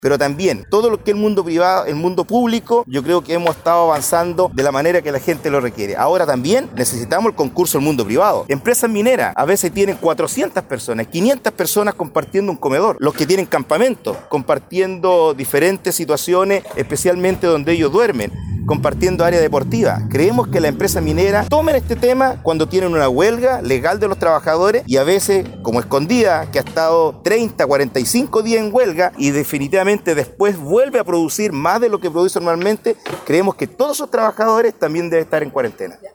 pero también todo lo que es el mundo privado, el mundo público, yo creo que hemos estado avanzando de la manera que la gente lo requiere. Ahora también necesitamos el concurso del mundo privado. Empresas mineras a veces tienen 400 personas, 500 personas compartiendo un comedor, los que tienen campamentos, compartiendo diferentes situaciones, especialmente donde ellos duermen, compartiendo área deportiva. Creemos que las empresas mineras tomen este tema cuando tienen una huelga legal de los trabajadores y a veces, como Escondida, que ha estado 30, 45 días en huelga y definitivamente después vuelve a producir más de lo que produce normalmente, creemos que todos esos trabajadores también deben estar en cuarentena.